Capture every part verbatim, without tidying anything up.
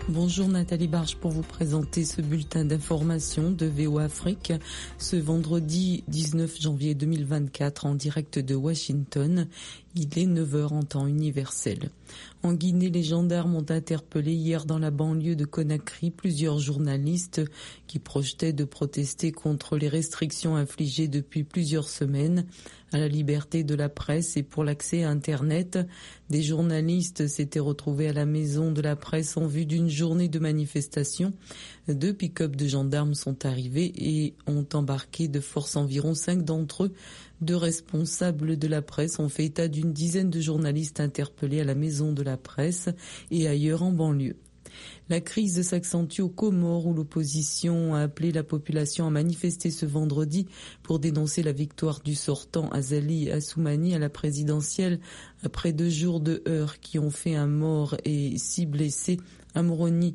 Bonjour Nathalie Barge pour vous présenter ce bulletin d'information de V O A Afrique ce vendredi dix-neuf janvier deux mille vingt-quatre en direct de Washington. Il est neuf heures en temps universel. En Guinée, les gendarmes ont interpellé hier dans la banlieue de Conakry plusieurs journalistes qui projetaient de protester contre les restrictions infligées depuis plusieurs semaines à la liberté de la presse et pour l'accès à Internet. Des journalistes s'étaient retrouvés à la maison de la presse en vue d'une journée de manifestation. Deux pick-up de gendarmes sont arrivés et ont embarqué de force environ cinq d'entre eux. Deux responsables de la presse ont fait état d'une dizaine de journalistes interpellés à la maison de la presse et ailleurs en banlieue. La crise s'accentue aux Comores où l'opposition a appelé la population à manifester ce vendredi pour dénoncer la victoire du sortant Azali Assoumani à la présidentielle après deux jours de heurts qui ont fait un mort et six blessés. À Moroni,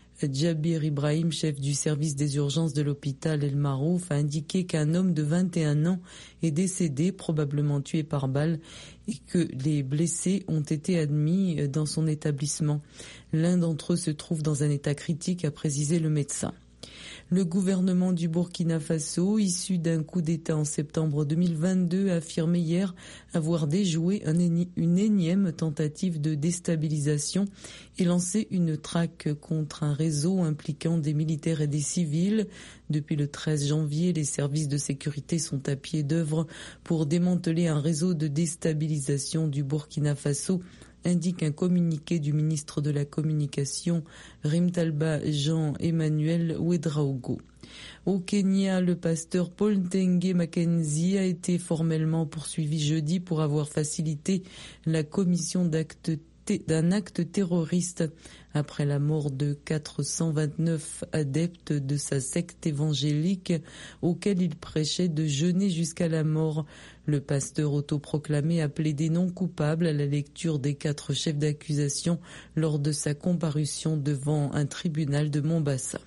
Djabir Ibrahim, chef du service des urgences de l'hôpital El Marouf, a indiqué qu'un homme de vingt et un ans est décédé, probablement tué par balle, et que les blessés ont été admis dans son établissement. L'un d'entre eux se trouve dans un état critique, a précisé le médecin. Le gouvernement du Burkina Faso, issu d'un coup d'État en septembre deux mille vingt-deux, a affirmé hier avoir déjoué un éni- une énième tentative de déstabilisation et lancé une traque contre un réseau impliquant des militaires et des civils. Depuis le treize janvier, les services de sécurité sont à pied d'œuvre pour démanteler un réseau de déstabilisation du Burkina Faso, indique un communiqué du ministre de la Communication, Rimtalba Jean-Emmanuel Ouedraogo. Au Kenya, le pasteur Paul Ntenge Mackenzie a été formellement poursuivi jeudi pour avoir facilité la commission d'actes d'un acte terroriste après la mort de quatre cent vingt-neuf adeptes de sa secte évangélique auquel il prêchait de jeûner jusqu'à la mort. Le pasteur autoproclamé a plaidé non coupable à la lecture des quatre chefs d'accusation lors de sa comparution devant un tribunal de Mombasa.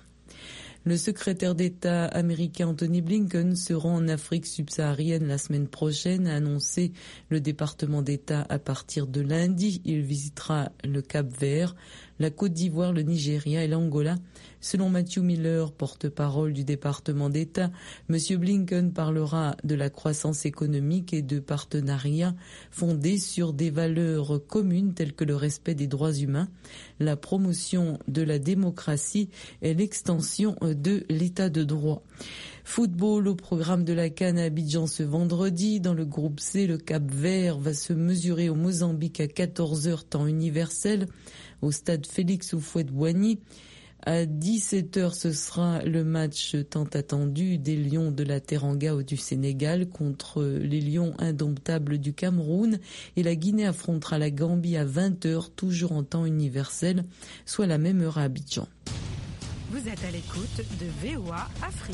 Le secrétaire d'État américain Anthony Blinken se rend en Afrique subsaharienne la semaine prochaine, a annoncé le département d'État à partir de lundi. Il visitera le Cap-Vert, la Côte d'Ivoire, le Nigeria et l'Angola. Selon Matthew Miller, porte-parole du département d'État, M. Blinken parlera de la croissance économique et de partenariats fondés sur des valeurs communes telles que le respect des droits humains, la promotion de la démocratie et l'extension de l'état de droit. Football, au programme de la CAN à Abidjan ce vendredi. Dans le groupe C, le Cap-Vert va se mesurer au Mozambique à quatorze heures temps universel au stade Félix Houphouët-Boigny. À dix-sept heures, ce sera le match tant attendu des Lions de la Teranga du Sénégal contre les Lions indomptables du Cameroun. Et la Guinée affrontera la Gambie à vingt heures, toujours en temps universel, soit la même heure à Abidjan. Vous êtes à l'écoute de V O A Afrique.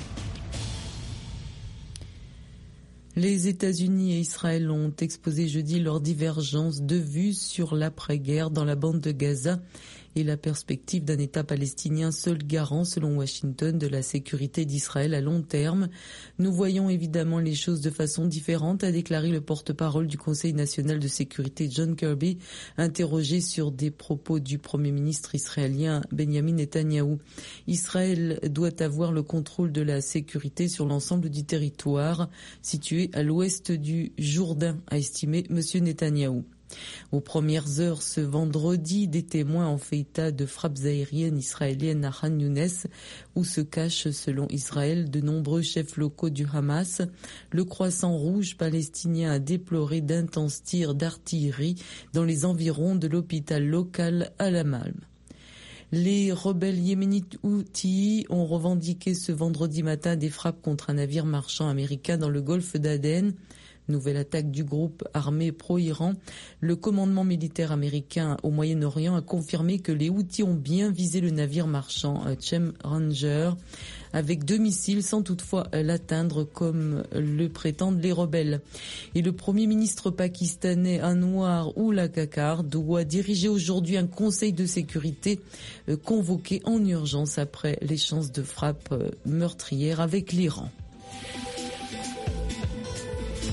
Les États-Unis et Israël ont exposé jeudi leurs divergences de vues sur l'après-guerre dans la bande de Gaza et la perspective d'un État palestinien seul garant, selon Washington, de la sécurité d'Israël à long terme. Nous voyons évidemment les choses de façon différente, a déclaré le porte-parole du Conseil national de sécurité John Kirby, interrogé sur des propos du Premier ministre israélien Benjamin Netanyahou. Israël doit avoir le contrôle de la sécurité sur l'ensemble du territoire situé à l'ouest du Jourdain, a estimé M. Netanyahou. Aux premières heures ce vendredi, des témoins ont fait état de frappes aériennes israéliennes à Khan Younes, où se cachent, selon Israël, de nombreux chefs locaux du Hamas. Le Croissant Rouge palestinien a déploré d'intenses tirs d'artillerie dans les environs de l'hôpital local Al-Amalm. Les rebelles yéménites Houthis ont revendiqué ce vendredi matin des frappes contre un navire marchand américain dans le golfe d'Aden. Nouvelle attaque du groupe armé pro-Iran. Le commandement militaire américain au Moyen-Orient a confirmé que les Houthis ont bien visé le navire marchand Chem Ranger avec deux missiles sans toutefois l'atteindre comme le prétendent les rebelles. Et le premier ministre pakistanais Anwar Ullah Kakar doit diriger aujourd'hui un conseil de sécurité convoqué en urgence après l'échange de frappes meurtrières avec l'Iran.